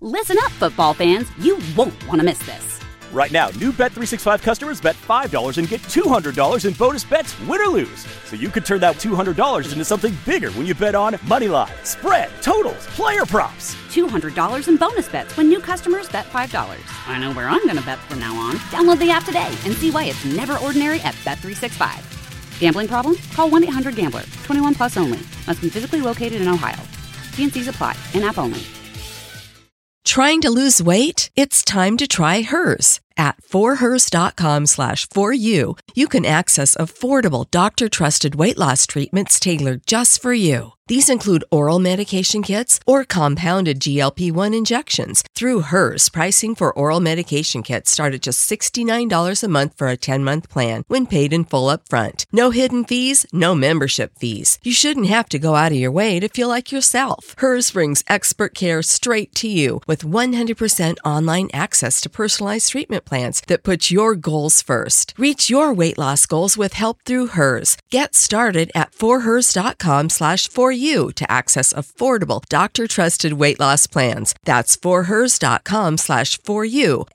Listen up, football fans. You won't want to miss this. Right now, new Bet365 customers bet $5 and get $200 in bonus bets, win or lose. So you could turn that $200 into something bigger when you bet on money line, spread, totals, player props. $200 in bonus bets when new customers bet $5. I know where I'm going to bet from now on. Download the app today and see why it's never ordinary at Bet365. Gambling problem? Call 1-800-GAMBLER. 21 plus only. Must be physically located in Ohio. T&Cs apply. In-app only. Trying to lose weight? It's time to try Hers. At forhers.com/4u, you can access affordable, doctor-trusted weight loss treatments tailored just for you. These include oral medication kits or compounded GLP-1 injections. Through Hers, pricing for oral medication kits start at just $69 a month for a 10-month plan when paid in full upfront. No hidden fees, no membership fees. You shouldn't have to go out of your way to feel like yourself. Hers brings expert care straight to you with 100% online access to personalized treatment plans that put your goals first. Reach your weight loss goals with help through Hers. Get started at forhers.com/4u to access affordable, doctor-trusted weight loss plans. That's forhers.com/4u,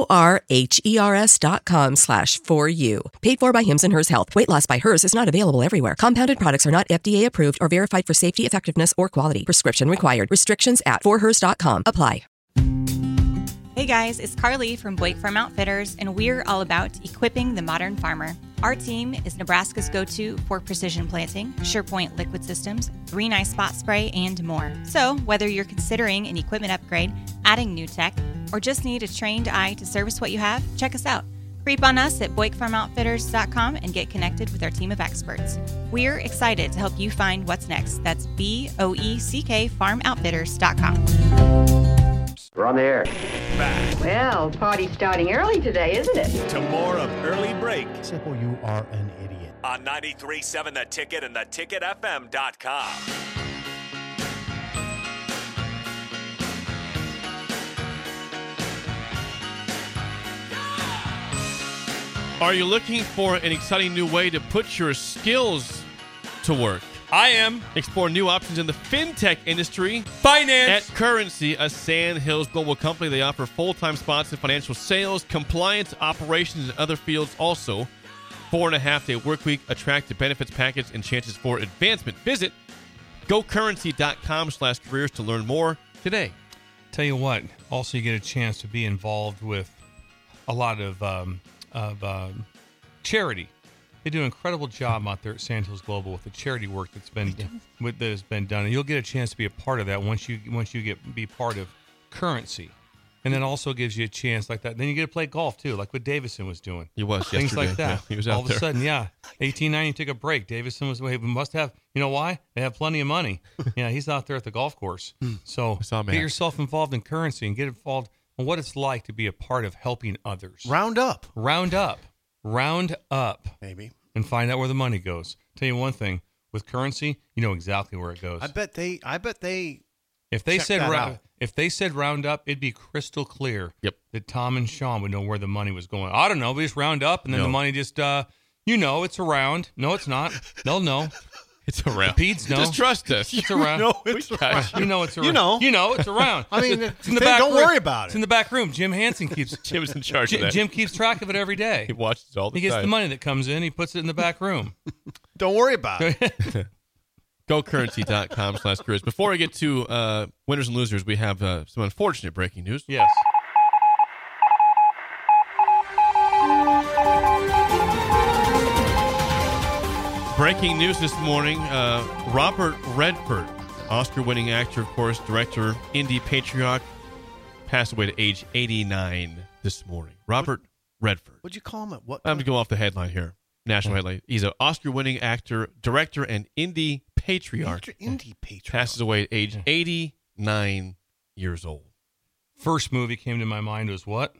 forhers.com/4u. Paid for by Hims and Hers Health. Weight loss by Hers is not available everywhere. Compounded products are not FDA approved or verified for safety, effectiveness, or quality. Prescription required. Restrictions at forhers.com apply. Hey guys, it's Carly from Blake Farm Outfitters, and we're all about equipping the modern farmer. Our team is Nebraska's go-to for precision planting, SurePoint liquid systems, Green Eye Spot Spray, and more. So whether you're considering an equipment upgrade, adding new tech, or just need a trained eye to service what you have, check us out. Creep on us at BlakeFarmOutfitters.com and get connected with our team of experts. We're excited to help you find what's next. That's BOECK FarmOutfitters.com. We're on the air. Back Well, party's starting early today, isn't it? to more of Early Break Simple, you are an idiot. on 93.7 The Ticket and theticketfm.com. Are you looking for an exciting new way to put your skills to work? I am. Explore new options in the fintech industry. Finance. At Currency, a Sand Hills global company, they offer full-time spots in financial sales, compliance, operations, and other fields. Also, 4.5-day work week, attractive benefits package, and chances for advancement. Visit gocurrency.com/careers to learn more today. Tell you what, also you get a chance to be involved with a lot of charity. They do an incredible job out there at Sand Hills Global with the charity work that's been done, and you'll get a chance to be a part of that once you be part of Currency, and then also gives you a chance like that. Then you get to play golf too, like what Davison was doing. He was things yesterday. like that. Yeah, he was out all of there. a sudden, 1890 took a break. Davison was. We must have. You know why? They have plenty of money. Yeah, he's out there at the golf course. So get yourself involved in Currency and get involved in what it's like to be a part of helping others. Round up. Maybe. And find out where the money goes. Tell you one thing, with Currency, you know exactly where it goes. I bet they if they check said that out. if they said round up, it'd be crystal clear. Yep. That Tom and Sean would know where the money was going. I don't know, we just round up and then No. the money just it's around. No, it's not. They'll know. It's around. Peds know. Just trust us. It's around. it's around. You know it's around. You know. It's around. I mean, it's in the back don't room. worry about It's it. in the back room. Jim Hansen keeps Jim's in charge of that. Jim keeps track of it every day. He watches it all the He gets time. the money that comes in. He puts it in the back room. Don't worry about it. GoCurrency.com/careers. Before we get to winners and losers, we have some unfortunate breaking news. Yes. Breaking news this morning, Robert Redford, Oscar-winning actor, of course, director, indie patriarch, passed away at age 89 this morning. Robert Redford. What'd you call him? What? I'm going to go off the headline here. National headline. He's an Oscar-winning actor, director, and indie patriarch. Indie patriarch. Passes away at age 89 years old. First movie came to my mind was what?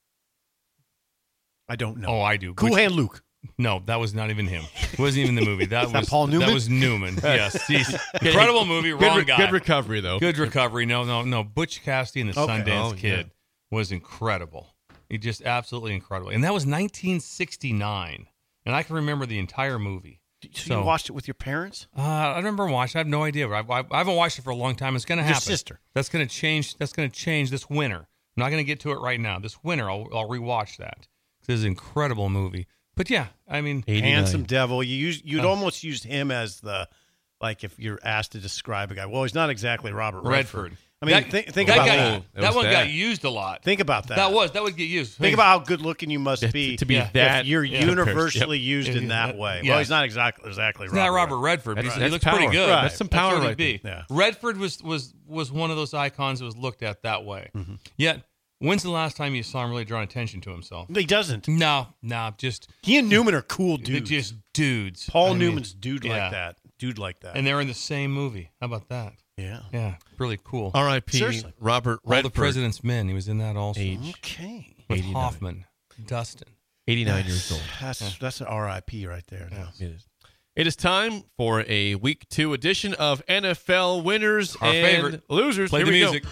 I don't know. Oh, I do. Cool Hand Luke. No, that was not even him. It wasn't even the movie. That was Paul Newman? That was Newman. Yes. Jeez. Incredible movie. Wrong guy. Good recovery, though. Good recovery. No. Butch Cassidy and the Sundance Kid was incredible. He just absolutely incredible. And that was 1969. And I can remember the entire movie. So you watched it with your parents? I remember watching. I have no idea. I haven't watched it for a long time. It's going to happen. Your sister. That's going to change. That's going to change this winter. I'm not going to get to it right now. This winter, I'll rewatch that. This is an incredible movie. But yeah, I mean, 89. Handsome devil. You'd almost used him as the, like, if you're asked to describe a guy. Well, he's not exactly Robert Redford. I mean, think about that. That one got used a lot. Think about that. That would get used. Think about how good looking you must be to be that. If you're universally used in that way. Yeah. Well, he's not exactly It's Robert. not Robert Redford. That's He looks power. pretty good. Right. That's some power really right big. there. Yeah. Redford was one of those icons that was looked at that way. Mm-hmm. Yet, when's the last time you saw him really drawing attention to himself? He doesn't. No, just he and Newman are cool dudes. They're just dudes. Paul Newman's dude like that. And they're in the same movie. How about that? Yeah, really cool. R.I.P. Robert Redford. All the President's Men. He was in that also. Okay. With 89. Hoffman, Dustin. 89 years old. That's an R.I.P. right there. Yeah, it is. It is time for a Week 2 edition of NFL Winners Our and favorite. Losers. Play Here the we music. go.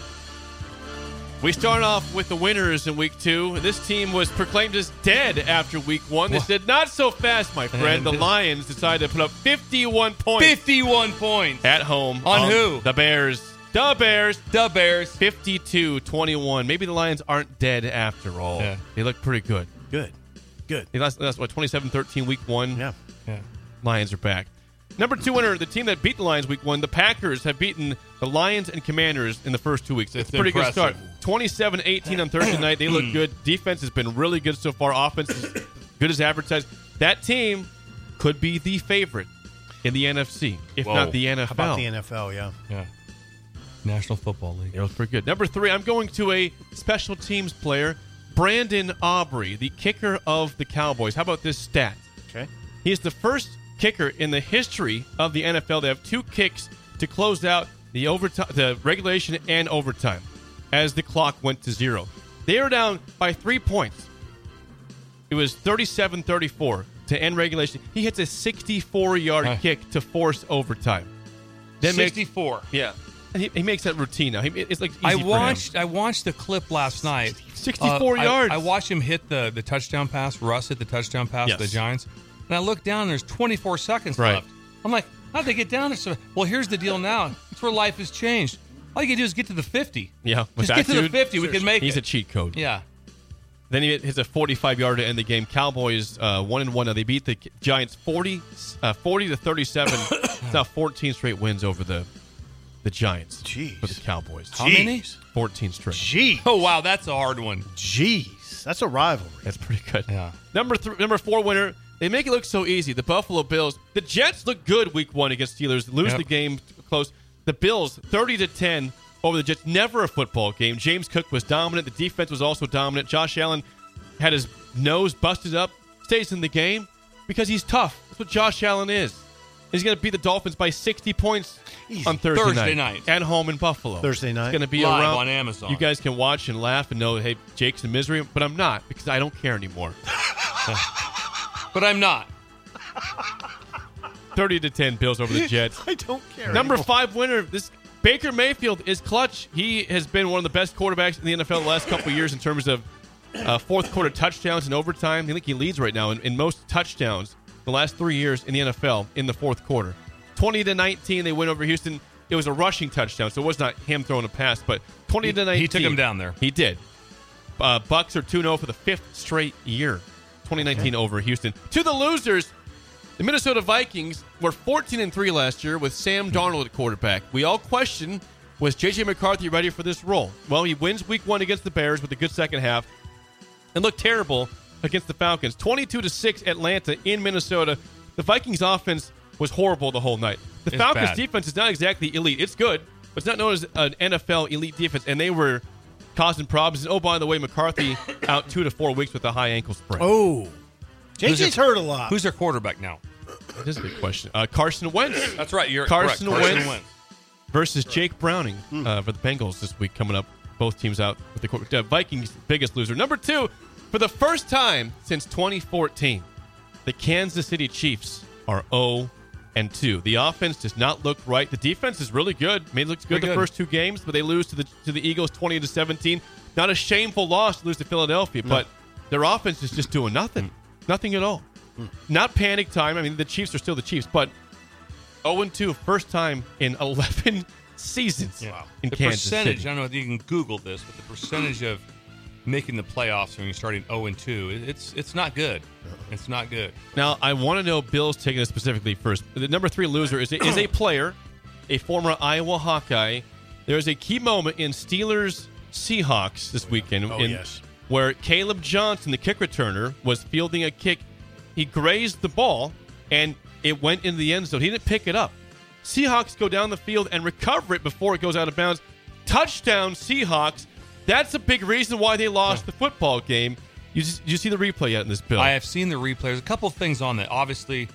We start off with the winners in Week 2. This team was proclaimed as dead after Week 1. They said, not so fast, my friend. The Lions decided to put up 51 points. 51 points. At home. On who? The Bears. The Bears. 52-21. Maybe the Lions aren't dead after all. Yeah. They look pretty good. Good. They lost 27-13 Week 1. Yeah. Lions are back. Number 2 winner, the team that beat the Lions Week 1, the Packers have beaten the Lions and Commanders in the first 2 weeks. It's a pretty impressive. good start. 27-18 on Thursday night. They look good. Defense has been really good so far. Offense is good as advertised. That team could be the favorite in the NFC, if not the NFL. How about the NFL, Yeah. National Football League. It was pretty good. Number 3, I'm going to a special teams player, Brandon Aubrey, the kicker of the Cowboys. How about this stat? Okay. He is the first kicker in the history of the NFL. They have 2 kicks to close out the regulation and overtime as the clock went to 0. They were down by 3 points. It was 37-34 to end regulation. He hits a 64-yard kick to force overtime. 64. Yeah. He makes that routine now. It's like easy I watched the clip last night. 64 yards. I watched him hit the touchdown pass. Russ hit the touchdown pass to the Giants. And I looked down, and there's 24 seconds left. I'm like, how'd they get down there? So, well, here's the deal now. It's where life has changed. All you can do is get to the 50. Yeah. Just get to the 50. We can make it. He's a cheat code. Yeah. Then he hits a 45-yarder to end the game. Cowboys 1-1. Now they beat the Giants 40-37. It's now 14 straight wins over the Giants for the Cowboys. How many? 14 straight. Jeez. Oh, wow. That's a hard one. Jeez. That's a rivalry. That's pretty good. Yeah. Number 4 winner. They make it look so easy. The Buffalo Bills. The Jets look good Week 1 against Steelers. Lose the game close. The Bills 30-10 over the Jets. Never a football game. James Cook was dominant. The defense was also dominant. Josh Allen had his nose busted up. Stays in the game because he's tough. That's what Josh Allen is. He's going to beat the Dolphins by 60 points on Thursday night. At home in Buffalo. Thursday night. It's going to be live around on Amazon. You guys can watch and laugh and know, hey, Jake's in misery, but I'm not because I don't care anymore. But I'm not. 30-10 Bills over the Jets. I don't care. Number 5 winner, this Baker Mayfield is clutch. He has been one of the best quarterbacks in the NFL the last couple of years in terms of fourth quarter touchdowns and overtime. I think he leads right now in most touchdowns the last 3 years in the NFL in the fourth quarter. 20-19, they win over Houston. It was a rushing touchdown, so it was not him throwing a pass, but 20-19. He took him down there. He did. Bucks are 2-0 for the 5th straight year. 2019 over Houston. To the losers, the Minnesota Vikings were 14-3 last year with Sam Darnold at quarterback. We all question, was J.J. McCarthy ready for this role? Well, he wins Week 1 against the Bears with a good second half and looked terrible against the Falcons. 22-6 Atlanta in Minnesota. The Vikings offense was horrible the whole night. The Falcons defense is not exactly elite. It's good, but it's not known as an NFL elite defense, and they were causing problems. And, oh, by the way, McCarthy out 2 to 4 weeks with a high ankle sprain. Oh. JJ's hurt a lot. Who's their quarterback now? That is a good question. Carson Wentz. That's right. You're Carson correct. Wentz versus Jake Browning for the Bengals this week coming up. Both teams out with the Vikings' biggest loser. Number 2, for the first time since 2014, the Kansas City Chiefs are 0-2. The offense does not look right. The defense is really good. I mean, it looks good the first 2 games, but they lose to the Eagles 20-17. Not a shameful loss to lose to Philadelphia, but their offense is just doing nothing. Nothing at all. Not panic time. I mean, the Chiefs are still the Chiefs, but 0-2, first time in 11 seasons in the Kansas percentage, City. I don't know if you can Google this, but the percentage of making the playoffs when you're starting 0-2, it's not good. It's not good. Now, I want to know Bill's taking this specifically first. The number 3 loser is a player, a former Iowa Hawkeye. There's a key moment in Steelers-Seahawks this weekend where Caleb Johnson, the kick returner, was fielding a kick. He grazed the ball, and it went into the end zone. He didn't pick it up. Seahawks go down the field and recover it before it goes out of bounds. Touchdown, Seahawks. That's a big reason why they lost the football game. You see the replay yet in this, Bill? I have seen the replay. There's a couple things on that. Obviously,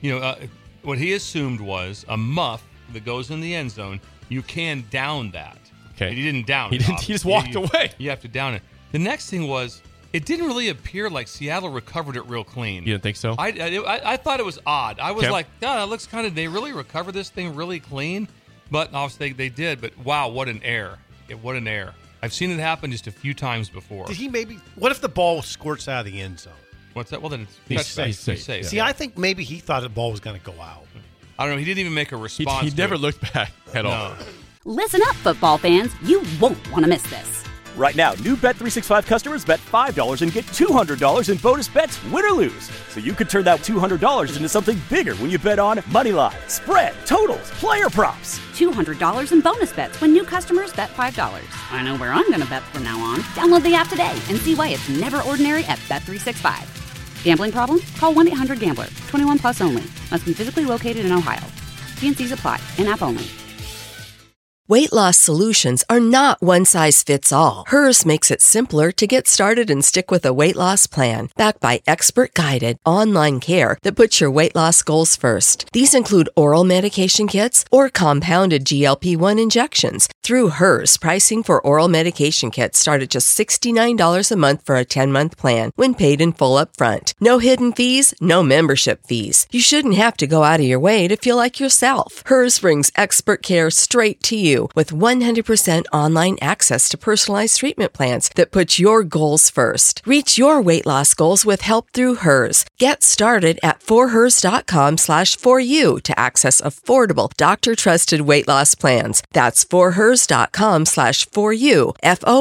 what he assumed was a muff that goes in the end zone. You can down that. Okay. And he didn't down it. He just walked away. You have to down it. The next thing was, it didn't really appear like Seattle recovered it real clean. You didn't think so? I thought it was odd. I was like, it looks kind of, they really recovered this thing really clean. But obviously they did. But wow, what an error. What an error. I've seen it happen just a few times before. Did he what if the ball squirts out of the end zone? What's that? Well, then he's safe. Yeah. See, I think maybe he thought the ball was going to go out. I don't know. He didn't even make a response. He never looked back at all. Listen up, football fans. You won't want to miss this. Right now, new Bet365 customers bet $5 and get $200 in bonus bets, win or lose. So you could turn that $200 into something bigger when you bet on Moneyline, spread, totals, player props. $200 in bonus bets when new customers bet $5. I know where I'm going to bet from now on. Download the app today and see why it's never ordinary at Bet365. Gambling problem? Call 1-800-GAMBLER. 21 plus only. Must be physically located in Ohio. T&Cs apply. In-app only. Weight loss solutions are not one size fits all. Hers makes it simpler to get started and stick with a weight loss plan, backed by expert-guided online care that puts your weight loss goals first. These include oral medication kits or compounded GLP-1 injections. Through Hers, pricing for oral medication kits start at just $69 a month for a 10-month plan when paid in full up front. No hidden fees, no membership fees. You shouldn't have to go out of your way to feel like yourself. Hers brings expert care straight to you with 100% online access to personalized treatment plans that put your goals first. Reach your weight loss goals with help through Hers. Get started at forhers.com/4u to access affordable, doctor-trusted weight loss plans. That's forhers.com/4u,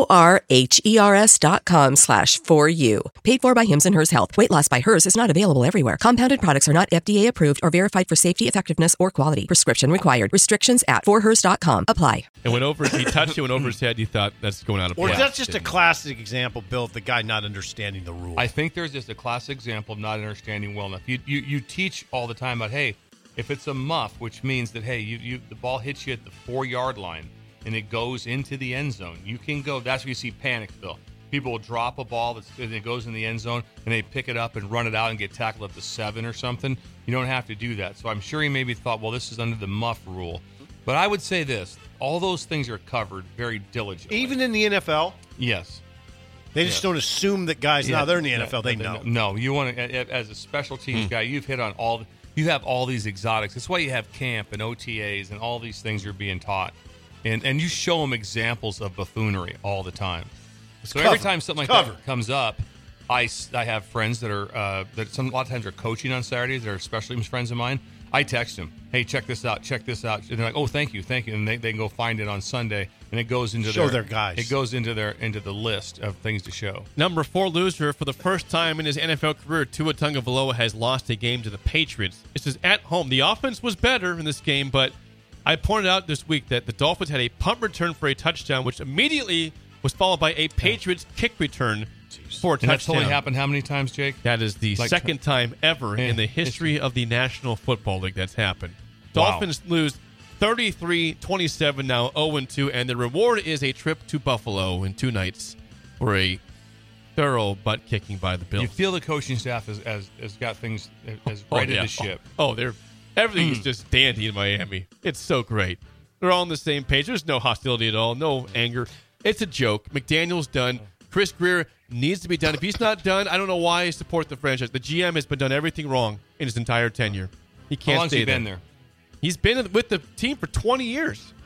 forhers.com/4u. Paid for by Hims and Hers Health. Weight loss by Hers is not available everywhere. Compounded products are not FDA approved or verified for safety, effectiveness, or quality. Prescription required. Restrictions at forhers.com. Apply. And when he touched it, went over his head, you thought that's going out of play. Or that's just a classic example, Bill, of the guy not understanding the rules. I think there's just a classic example of not understanding well enough. You teach all the time about, hey, if it's a muff, which means that, hey, the ball hits you at the 4-yard line and it goes into the end zone, you can go. That's where you see panic, Bill. People will drop a ball and it goes in the end zone and they pick it up and run it out and get tackled at the 7 or something. You don't have to do that. So I'm sure he maybe thought, well, this is under the muff rule. But I would say this. All those things are covered very diligently. Even in the NFL? Yes. They just don't assume that guys, now they're in the NFL, they know. No, you want to, as a special teams guy, you've hit on you have all these exotics. That's why you have camp and OTAs and all these things you're being taught. And you show them examples of buffoonery all the time. So every time something like that comes up, I have friends that are, a lot of times are coaching on Saturdays, that are special teams friends of mine. I text them, hey, check this out. And they're like, oh, thank you. And they can go find it on Sunday, and it goes into their guys. It goes into the list of things to show. Number 4 loser for the first time in his NFL career, Tua Tagovailoa has lost a game to the Patriots. This is at home. The offense was better in this game, but I pointed out this week that the Dolphins had a punt return for a touchdown, which immediately was followed by a Patriots kick return for a touchdown. And that's only happened how many times, Jake? That is the second time ever in the history of the National Football League that's happened. Dolphins lose 33-27, now 0-2, and the reward is a trip to Buffalo in 2 nights for a thorough butt kicking by the Bills. You feel the coaching staff has got things as righted the ship. Everything is just dandy in Miami. It's so great. They're all on the same page. There's no hostility at all, no anger. It's a joke. McDaniel's done. Chris Greer needs to be done. If he's not done, I don't know why I support the franchise. The GM has been done everything wrong in his entire tenure. He can't stay there. How long has he been there? He's been with the team for 20 years.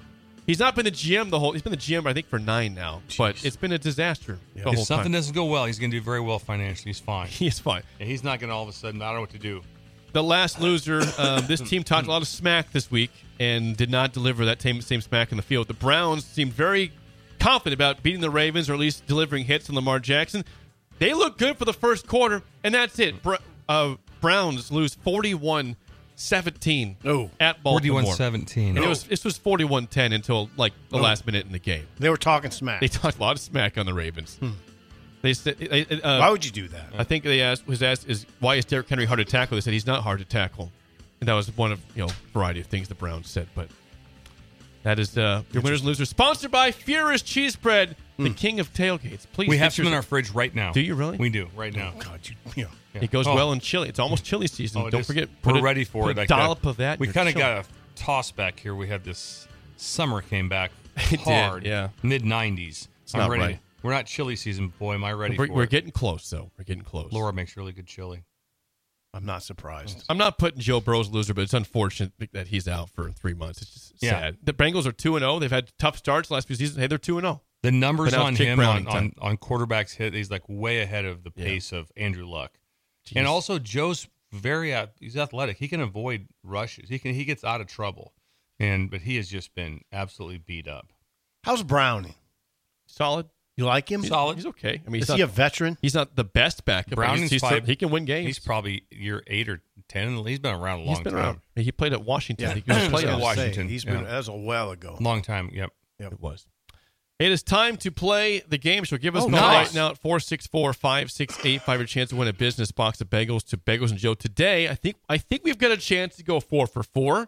He's not been the GM the whole. He's been the GM, I think, for 9 now. But it's been a disaster the whole If something time. doesn't go well, he's going to do very well financially. He's fine. He's fine. And he's not going to all of a sudden, I don't know what to do. The last loser, this team talked a lot of smack this week and did not deliver that same smack in the field. The Browns seemed very confident about beating the Ravens, or at least delivering hits on Lamar Jackson. They look good for the first quarter, and that's it. Browns lose 41-17 at Baltimore. 41-17. This was 41-10 until like the last minute in the game. They were talking smack. They talked a lot of smack on the Ravens. They said, why would you do that? I think they was asked why is Derrick Henry hard to tackle? They said he's not hard to tackle, and that was one of variety of things the Browns said. But that is your winners and losers, sponsored by Furious Cheese Bread, the king of tailgates. Please, we have some in our fridge right now. Do you really? We do right now. Oh, God, it goes well in chili. It's almost chili season. Don't forget, we're ready for it. A dollop of that. We kind of got a toss back here. We had this summer came back hard. Did, yeah, mid-90s. It's not ready. right. We're not chili season, boy. Am I ready for it? We're getting close, though. We're getting close. Laura makes really good chili. I'm not surprised. I'm not putting Joe Burrow's loser, but it's unfortunate that he's out for 3 months. It's just sad. The Bengals are 2-0. They've had tough starts the last few seasons. Hey, they're 2-0. The numbers on him on quarterbacks hit, he's like way ahead of the pace of Andrew Luck. Jeez. And also Joe's he's athletic. He can avoid rushes. He gets out of trouble. But he has just been absolutely beat up. How's Browning? Solid. You like him? Solid. He's okay. I mean, is he a veteran? He's not the best backup. Browning's he can win games. He's probably year 8 or 10. He's been around a long time. Around. He played at Washington. Yeah. He played at Washington. That was a while ago. Long time. Yep. It was. It is time to play the game show. Give us a call nice. right now at 464-5685. A chance to win a business box of bagels to Bagels and Joe today. I think we've got a chance to go 4 for 4.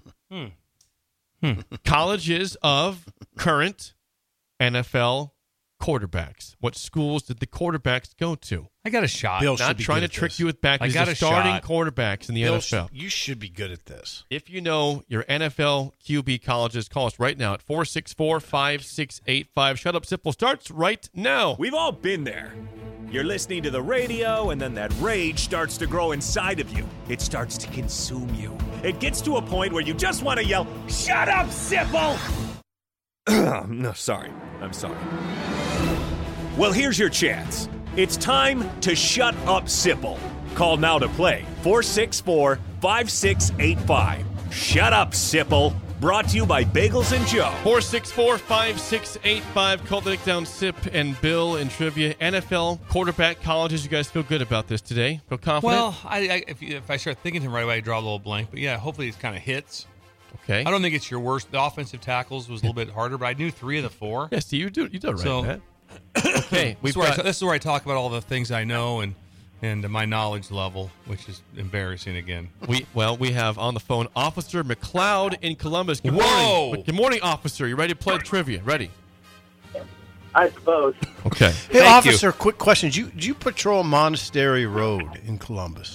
Colleges of current NFL quarterbacks. What schools did the quarterbacks go to? I got a shot. Bill Not trying to trick you with back. I got a starting shot. quarterbacks in the NFL. You should be good at this. If you know your NFL QB colleges, call us right now at 464-5685. Shut Up Simple starts right now. We've all been there. You're listening to the radio, and then that rage starts to grow inside of you. It starts to consume you. It gets to a point where you just want to yell, "Shut up, Sipple!" No, sorry. I'm sorry. Well, here's your chance. It's time to shut up, Sipple. Call now to play 464-5685. Shut up, Sipple. Brought to you by Bagels and Joe. 464-5685. Call the Nick Down Sip and Bill and Trivia. NFL quarterback colleges. You guys feel good about this today? Feel confident? Well, if I start thinking him right away, I draw a little blank. But yeah, hopefully it's kind of hits. Okay. I don't think it's your worst. The offensive tackles was a little bit harder, but I knew 3 of the 4. Yes, you did right, So- Matt. Okay. This is where I talk about all the things I know and my knowledge level, which is embarrassing again. We have on the phone Officer McLeod in Columbus. Good Whoa! morning. Good morning, Officer. You ready to play trivia? Ready? I suppose. Okay. Hey, Thank officer, quick question. Did you patrol Monastery Road in Columbus?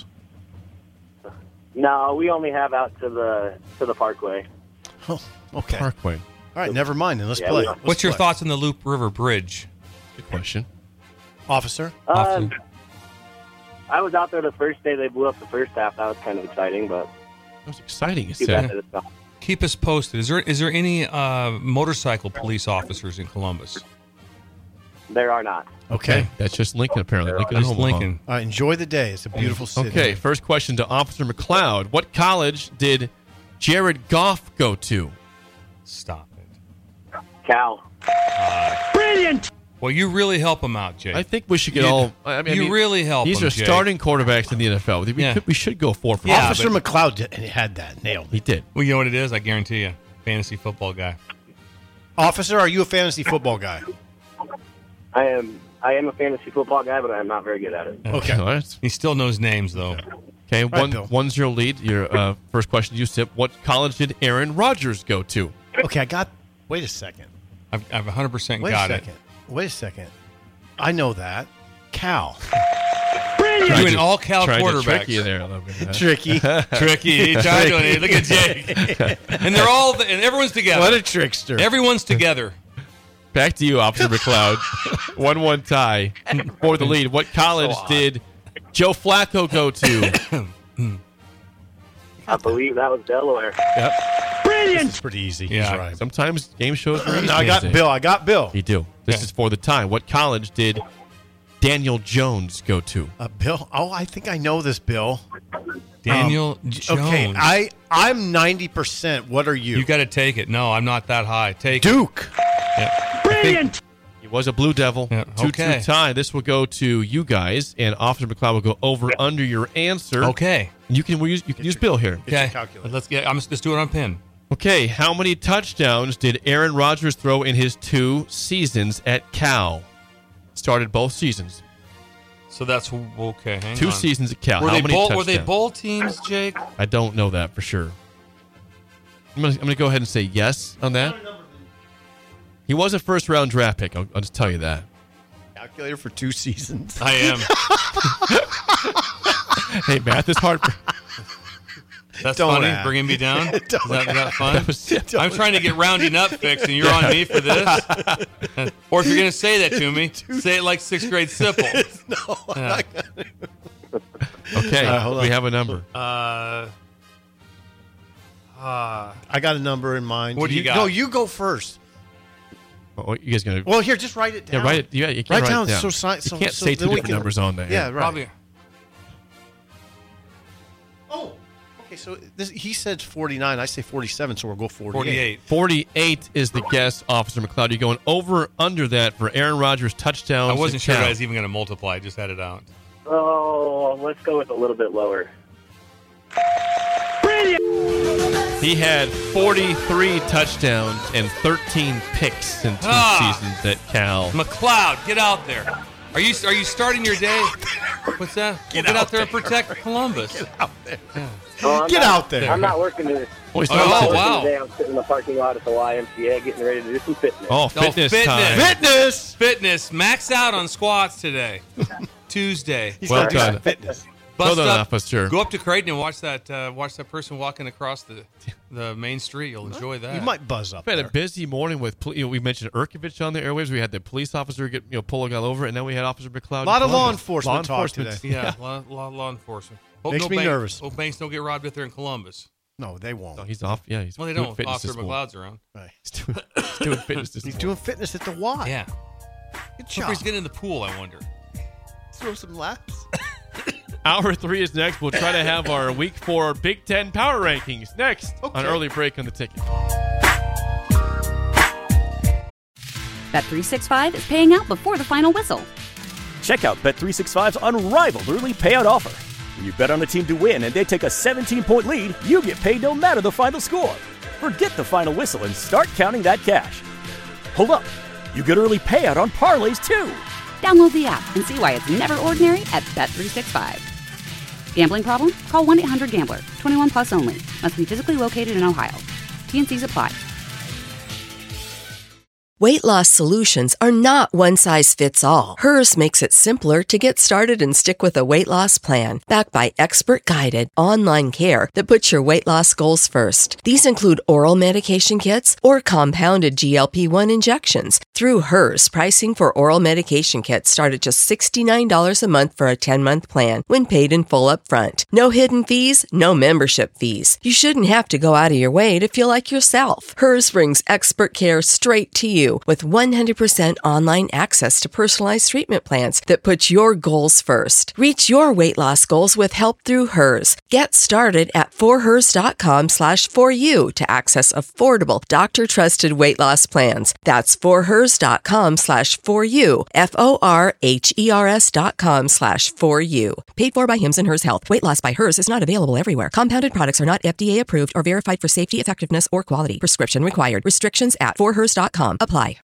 No, we only have out to the Parkway. Oh, okay. Parkway. All right, never mind then. Let's Yeah, play. we are. What's your thoughts on the Loop River Bridge? Good question. Officer? Officer. I was out there the first day they blew up the first half. That was kind of exciting, but That was exciting, you too bad said. that it's gone. Keep us posted. Is there any motorcycle police officers in Columbus? There are not. Okay. That's just Lincoln, apparently. Lincoln, Just Omaha. Lincoln. All right, enjoy the day. It's a beautiful city. Okay, first question to Officer McLeod. What college did Jared Goff go to? Stop it. Cal. Well, you really help him out, Jay. I think we should get all. I mean, you really help These him, are Jay. starting quarterbacks in the NFL. We should go 4 for 4. Yeah, Officer but- McLeod had that nailed. He did. Well, you know what it is? I guarantee you. Fantasy football guy. Officer, are you a fantasy football guy? I am a fantasy football guy, but I'm not very good at it. Okay. All right. He still knows names, though. Okay, right, Bill. 1-0 lead. Your first question to you, Sip. What college did Aaron Rodgers go to? Okay, I got. Wait a second. I've 100% Wait got a it. second. Wait a second. I know that. Cal. You're doing all Cal Tried to quarterbacks. trick you there a little bit. Huh? Tricky. Tricky. He tried to it. Look at Jake. And they're all, and everyone's together. What a trickster. Everyone's together. Back to you, Officer McLeod. 1-1 tie for the lead. What college did Joe Flacco go to? I believe that was Delaware. Yep. This is pretty easy. Yeah. He's right. Sometimes game shows are easy. No, I got Bill. You do. This is for the tie. What college did Daniel Jones go to? Bill? Oh, I think I know this, Bill. Daniel Jones. Okay, I'm 90%. What are you? You got to take it. No, I'm not that high. Take Duke. It. Brilliant. He was a Blue Devil. Yeah, 2-2 tie. This will go to you guys, and Officer McLeod will go over under your answer. Okay. You can use Bill here. Okay. Let's do it on pin. Okay. How many touchdowns did Aaron Rodgers throw in his 2 seasons at Cal? Started both seasons. So that's okay. Hang 2 on. seasons at Cal. Were How they many touchdowns? Were they bowl teams, Jake? I don't know that for sure. I'm gonna go ahead and say yes on that. He was a first-round draft pick. I'll just tell you that. Calculator for 2 seasons. I am. Hey, math is hard. That's Don't funny. ask. Bringing me down. Is that fun? That was- I'm trying to get rounding up fixed, and you're on me for this. Or if you're going to say that to me, say it like 6th grade Sipple. No, I'm Yeah. not gonna. Okay, hold on. we have a number. I got a number in mind. What do you got? No, you go first. Oh, you guys gonna? Well, here, just write it down. Yeah, write it. Yeah, you can't Write write down it down. so you can't so say then 2 we different can- numbers on there. Yeah, right. Probably. Oh, okay. So he said 49. I say 47. So we'll go 48. 48 is the guess, Officer McLeod. You're going over or under that for Aaron Rodgers touchdowns. I wasn't at sure Cal. I was even going to multiply. I just had it out. Oh, let's go with a little bit lower. He had 43 touchdowns and 13 picks in 2 seasons at Cal. McLeod, get out there. Are you starting your day? What's that? Get out there and protect Columbus. Get out there. Oh, Get out there. I'm not working today. Oh, he's Oh, not wow. sitting- Today I'm sitting in the parking lot at the YMCA getting ready to do some fitness. Oh, fitness time. Fitness. Max out on squats today. Tuesday. Well done. Fitness. Well Bust done, up. Officer. Go up to Creighton and watch that person walking across the main street. You'll enjoy that. You might buzz up We had there. a busy morning with we mentioned Urkovich on the airwaves. We had the police officer get pull a guy over, and then we had Officer McLeod. A lot of in law Columbus. enforcement talk today. Yeah, law enforcement. Hope Makes me nervous. Hope banks don't get robbed if they're in Columbus. No, they won't. No, he's off. Yeah, he's Well, they doing don't. fitness Officer this morning. McLeod's around. Right. He's doing fitness this He's morning. doing fitness at the Y. Yeah. Good Hope job. he's getting in the pool, I wonder. Throw some laps. Hour 3 is next. We'll try to have our Week 4 Big Ten Power Rankings next on Early Break on the Ticket. Bet365 is paying out before the final whistle. Check out Bet365's unrivaled early payout offer. When you bet on a team to win and they take a 17-point lead, you get paid no matter the final score. Forget the final whistle and start counting that cash. Hold up. You get early payout on parlays, too. Download the app and see why it's never ordinary at Bet365. Gambling problem? Call 1-800-GAMBLER. 21 plus only. Must be physically located in Ohio. T&Cs apply. Weight loss solutions are not one size fits all. Hers makes it simpler to get started and stick with a weight loss plan, backed by expert-guided online care that puts your weight loss goals first. These include oral medication kits or compounded GLP-1 injections. Through Hers, pricing for oral medication kits start at just $69 a month for a 10-month plan when paid in full upfront. No hidden fees, no membership fees. You shouldn't have to go out of your way to feel like yourself. Hers brings expert care straight to you with 100% online access to personalized treatment plans that put your goals first. Reach your weight loss goals with help through Hers. Get started at forhers.com/4u to access affordable, doctor-trusted weight loss plans. That's forhers.com/4u, forhers.com/4u. Paid for by Hims and Hers Health. Weight loss by Hers is not available everywhere. Compounded products are not FDA approved or verified for safety, effectiveness, or quality. Prescription required. Restrictions at forhers.com apply.